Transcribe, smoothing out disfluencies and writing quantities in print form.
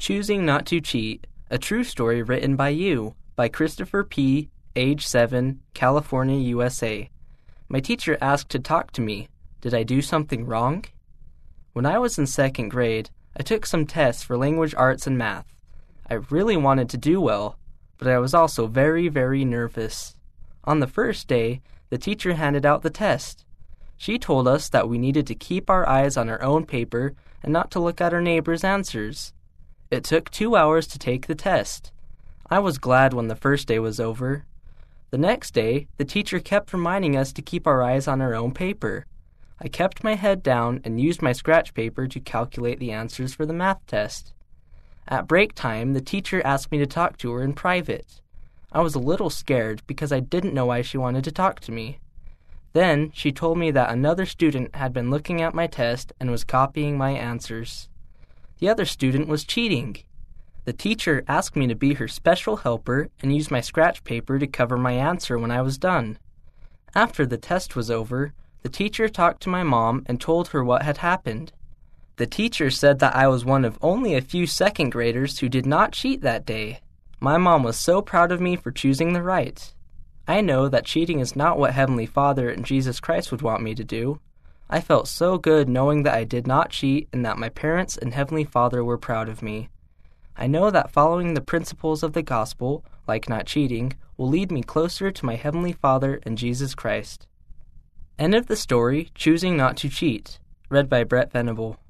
Choosing Not to Cheat, a true story written by you, by Christopher P., age 7, California, USA. My teacher asked to talk to me. Did I do something wrong? When I was in second grade, I took some tests for language arts and math. I really wanted to do well, but I was also very, very nervous. On the first day, the teacher handed out the test. She told us that we needed to keep our eyes on our own paper and not to look at our neighbors' answers. It took 2 hours to take the test. I was glad when the first day was over. The next day, the teacher kept reminding us to keep our eyes on our own paper. I kept my head down and used my scratch paper to calculate the answers for the math test. At break time, the teacher asked me to talk to her in private. I was a little scared because I didn't know why she wanted to talk to me. Then, she told me that another student had been looking at my test and was copying my answers. The other student was cheating. The teacher asked me to be her special helper and use my scratch paper to cover my answer when I was done. After the test was over, the teacher talked to my mom and told her what had happened. The teacher said that I was one of only a few second graders who did not cheat that day. My mom was so proud of me for choosing the right. I know that cheating is not what Heavenly Father and Jesus Christ would want me to do. I felt so good knowing that I did not cheat and that my parents and Heavenly Father were proud of me. I know that following the principles of the gospel, like not cheating, will lead me closer to my Heavenly Father and Jesus Christ. End of the story, Choosing Not to Cheat, read by Brett Venable.